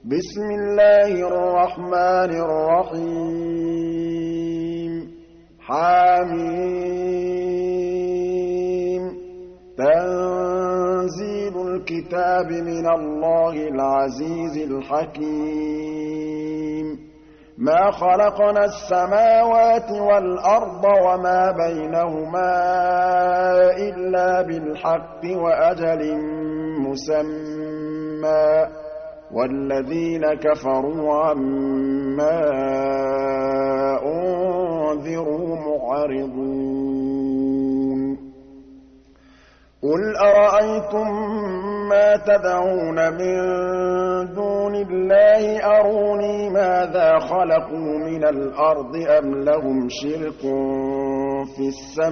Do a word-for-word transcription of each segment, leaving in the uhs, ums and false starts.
بسم الله الرحمن الرحيم حم تنزيل الكتاب من الله العزيز الحكيم ما خلقنا السماوات والأرض وما بينهما إلا بالحق وأجل مسمى والذين كفروا عما أنذروا معرضون قل أرأيتم ما تدعون من دون الله أروني ماذا خلقوا من الأرض أم لهم شرك في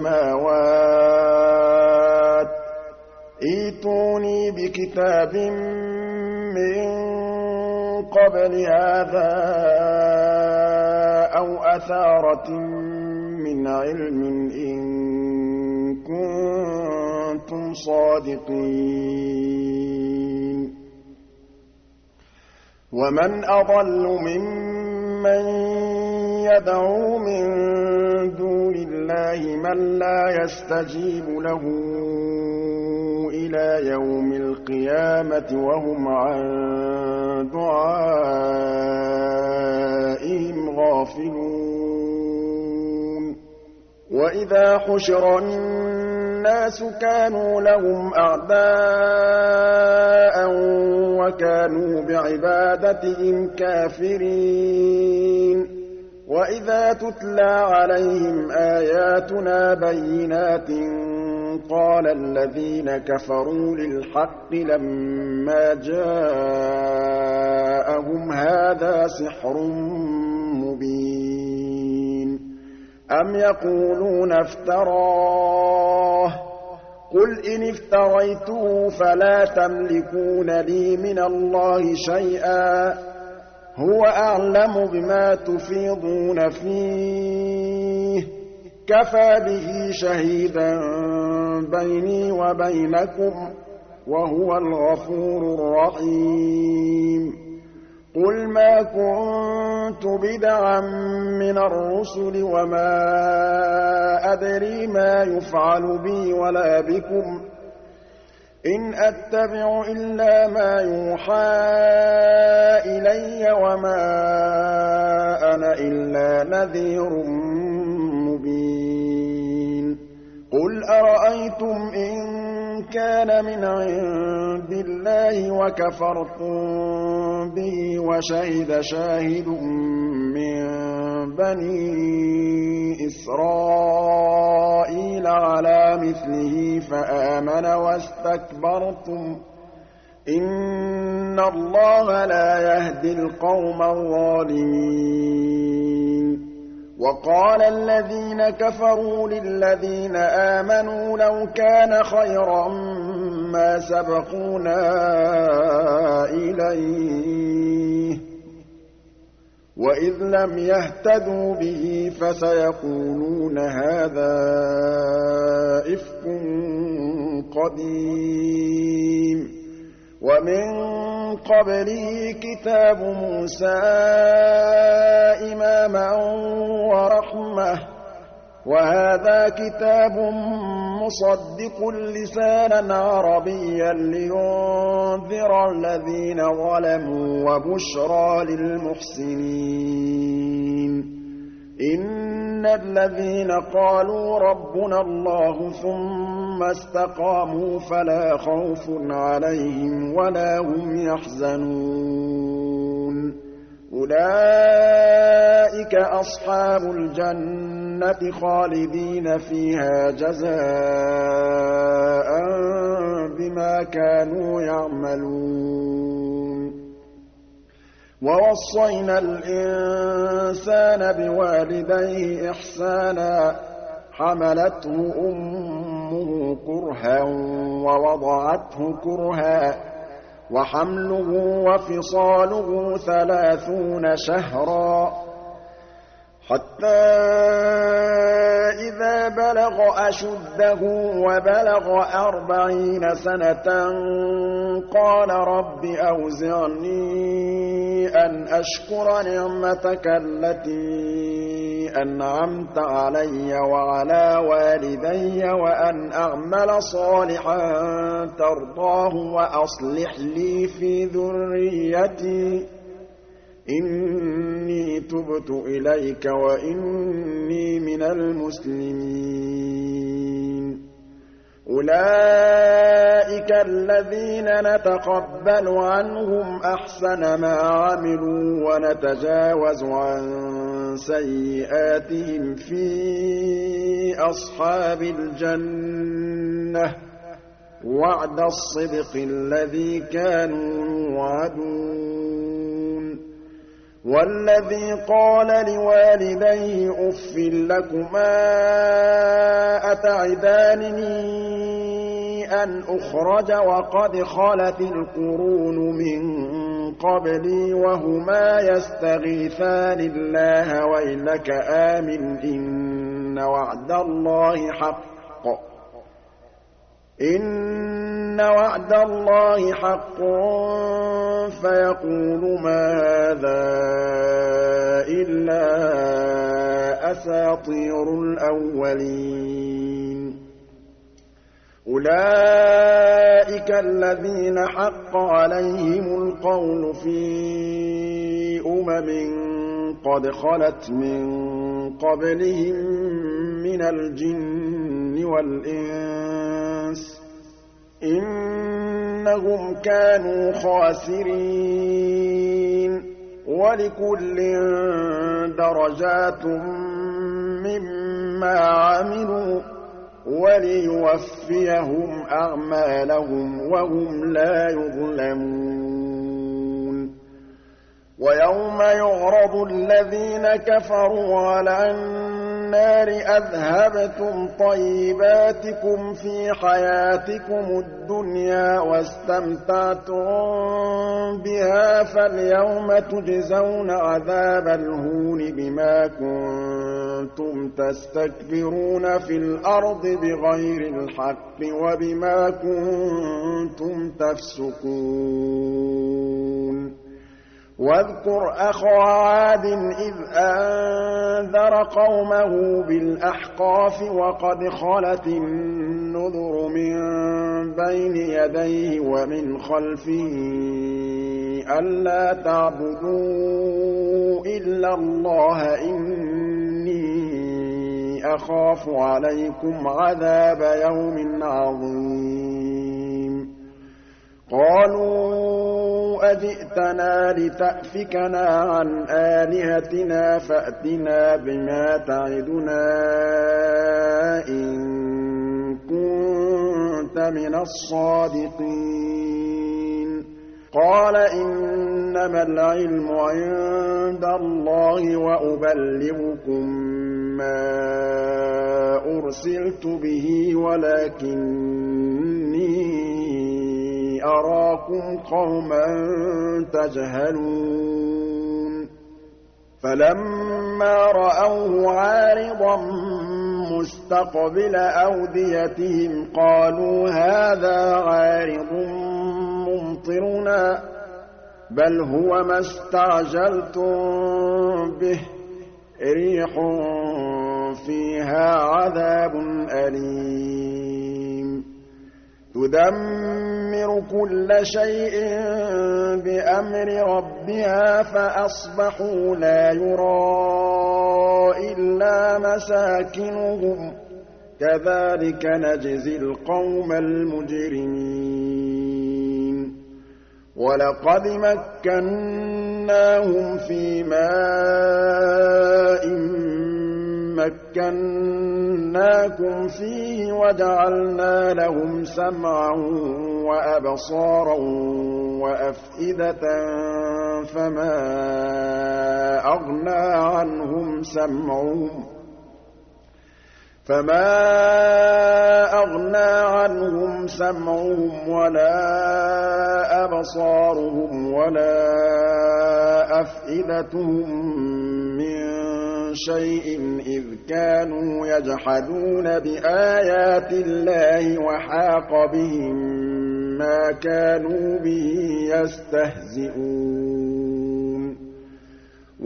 السماوات ائتوني بكتاب من قبل هذا أو أثارة من علم إن كنتم صادقين ومن أضل ممن يدعو من دون الله من لا يستجيب له إلى يوم القيامة وهم عن دعائهم غافلون وإذا حشر الناس كانوا لهم أعداء وكانوا بعبادتهم كافرين وإذا تتلى عليهم آياتنا بينات قال الذين كفروا للحق لما جاءهم هذا سحر مبين أم يقولون افتراه قل إن افتريته فلا تملكون لي من الله شيئا هو أعلم بما تفيضون فيه كفى به شهيدا بيني وبينكم وهو الغفور الرحيم قل ما كنت بدعا من الرسل وما أدري ما يفعل بي ولا بكم إن أتبع إلا ما يوحى إلي وما أنا إلا نذير مبين قل أرأيتم إن كان من عند الله وكفرتم به وشهد شاهد من بني إسرائيل على مثله فآمن واستكبرتم إن الله لا يهدي القوم الظالمين وقال الذين كفروا للذين آمنوا لو كان خيرا ما سبقونا إليه وإذ لم يهتدوا به فسيقولون هذا إفك قديم ومن قبله كتاب موسى إماما ورحمة وهذا كتاب مصدق لسانا عربيا لينذر الذين ظلموا وبشرى للمحسنين إن الذين قالوا ربنا الله ثم استقاموا فلا خوف عليهم ولا هم يحزنون أولئك أصحاب الجنة خالدين فيها جزاء بما كانوا يعملون ووصينا الإنسان بوالديه إحسانا حملته أمه كرها ووضعته كرها وحمله وفصاله ثلاثون شهرا حتى إذا بلغ أشده وبلغ أربعين سنة قال رب أوزعني أن أشكر نعمتك التي أنعمت علي وعلى والدي وأن أعمل صالحا ترضاه وأصلح لي في ذريتي إني تبت إليك وإني من المسلمين أولئك الذين نتقبل عنهم أحسن ما عملوا ونتجاوز عن سيئاتهم في أصحاب الجنة وعد الصدق الذي كانوا يوعدون والذي قال لوالديه أف لكما أتعدانني أن أخرج وقد خلت القرون من قبلي وهما يستغيثان الله ويلك آمن إن وعد الله حق إن وعد الله حق فيقول ما هذا إلا أساطير الأولين أولئك الذين حق عليهم القول في أمم قد خلت من قبلهم من الجن والإنس إنهم كانوا خاسرين ولكل درجات مما عملوا وليوفيهم أعمالهم وهم لا يظلمون ويوم يعرض الذين كفروا على النار أذهبتم طيباتكم في حياتكم الدنيا واستمتعتم بها فاليوم تجزون عذاب الهون بما كنتم تستكبرون في الأرض بغير الحق وبما كنتم تفسقون واذكر أخا عاد إذ أنذر قومه بالأحقاف وقد خلت النذر من بين يديه ومن خلفه ألا تعبدوا إلا الله إني أخاف عليكم عذاب يوم عظيم قالوا أجئتنا لتأفكنا عن آلهتنا فأتنا بما تعدنا إن كنت من الصادقين قال إنما العلم عند الله وأبلغكم ما أرسلت به ولكني أراكم قوما تجهلون فلما رأوه عارضا مستقبل أوديتهم قالوا هذا عارض ممطرنا بل هو ما استعجلتم به ريح فيها عذاب أليم تدمر كل شيء بأمر ربها فأصبحوا لا يرى إلا مساكنهم كذلك نجزي القوم المجرمين ولقد مكناهم في ماء مكناكم فيه وجعلنا لهم سمعا وأبصارا وأفئدة فما أغنى عنهم سمعهم فما أغنى عنهم سمعهم ولا أبصارهم ولا أفئدتهم من شيء إذ كانوا يجحدون بآيات الله وحاق بهم ما كانوا به يستهزئون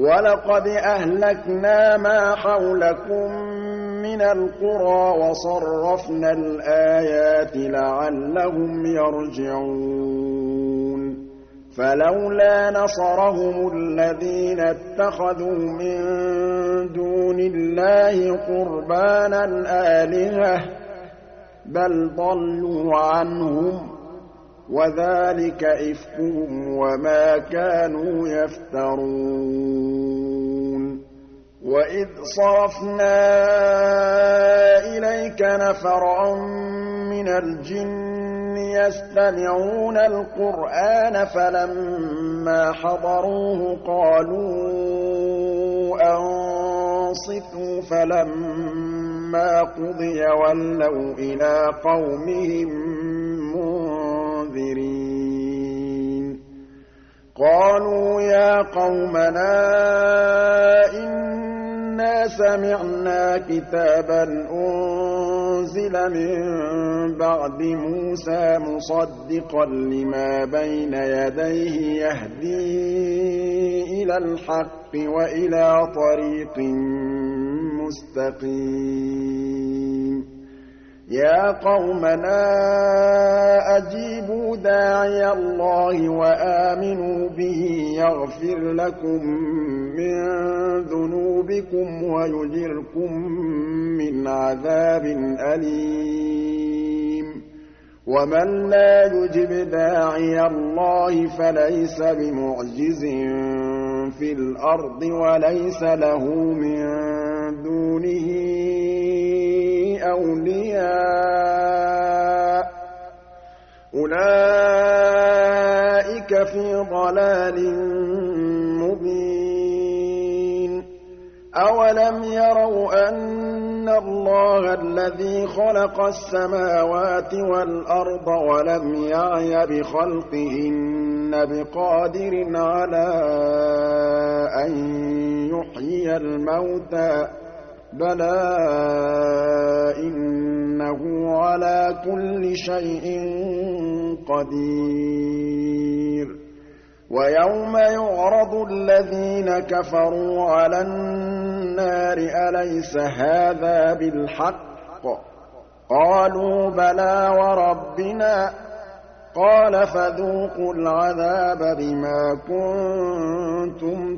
وَلَقَدْ أَهْلَكْنَا مَا حَوْلَكُم مِّنَ الْقُرَىٰ وَصَرَّفْنَا الْآيَاتِ لَعَلَّهُمْ يَرْجِعُونَ فَلَوْلَا نَصَرَهُمُ الَّذِينَ اتَّخَذُوا مِن دُونِ اللَّهِ قُرْبَانًا آلِهَةً ۖ بَلْ ضَلُّوا عَنْهُمْ ۚ وَذَٰلِكَ إِفْكُهُمْ وَمَا كَانُوا يَفْتَرُونَ وَإِذْ صَرَفْنَا إِلَيْكَ نَفَرًا مِّنَ الْجِنِّ يَسْتَمِعُونَ الْقُرْآنَ فَلَمَّا حَضَرُوهُ قَالُوا أَنصِتُوا فَلَمَّا قُضِيَ وَلَّوْا إِلَىٰ قَوْمِهِم مُّنذِرِينَ قَالُوا يَا قَوْمَنَا إِنَّا سَمِعْنَا كِتَابًا أُنزِلَ مِن بَعْدِ مُوسَىٰ مُصَدِّقًا لِّمَا بَيْنَ يَدَيْهِ يَهْدِي إِلَى الْحَقِّ وَإِلَىٰ طَرِيقٍ مُّسْتَقِيمٍ يَا قَوْمَنَا أَجِيبُوا دَاعِيَ اللَّهِ وَآمِنُوا بِهِ يَغْفِرْ لَكُم مِّن ذُنُوبِكُمْ وَيُجِرْكُم مِّنْ عَذَابٍ أَلِيمٍ وَمَن لَّا يُجِبْ دَاعِيَ اللَّهِ فَلَيْسَ بِمُعْجِزٍ فِي الْأَرْضِ وَلَيْسَ لَهُ مِن دُونِهِ أَوْلِيَاءُ ۚ أُولَٰئِكَ فِي ضَلَالٍ مُّبِينٍ أَوَلَمْ يَرَوْا أَنَّ اللَّهَ الَّذِي خَلَقَ السَّمَاوَاتِ وَالْأَرْضَ وَلَمْ يَعْيَ بِخَلْقِهِنَّ بِقَادِرٍ عَلَىٰ أَن يُحْيِيَ الْمَوْتَىٰ ۚ بَلَىٰ إِنَّهُ عَلَىٰ كُلِّ شَيْءٍ قَدِيرٌ وَيَوْمَ يُعْرَضُ الَّذِينَ كَفَرُوا عَلَى النَّارِ أَلَيْسَ هَٰذَا بِالْحَقِّ ۖ قَالُوا بَلَىٰ وَرَبِّنَا ۚ قَالَ فَذُوقُوا الْعَذَابَ بِمَا كُنتُمْ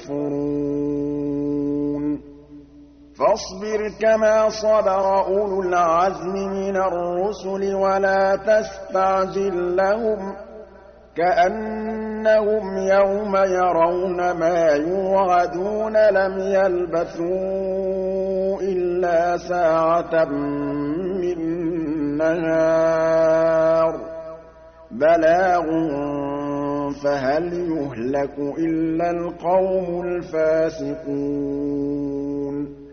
تَكْفُرُونَ فَاصْبِرْ كَمَا صَبَرَ أُولُو الْعَزْمِ مِنَ الرُّسُلِ وَلَا تَسْتَعْجِل لَّهُمْ ۚ كَأَنَّهُمْ يَوْمَ يَرَوْنَ مَا يُوعَدُونَ لَمْ يَلْبَثُوا إِلَّا سَاعَةً مِّن نَّهَارٍ بَلَاغٌ فَهَلْ يُهْلَكُ إِلَّا الْقَوْمُ الْفَاسِقُونَ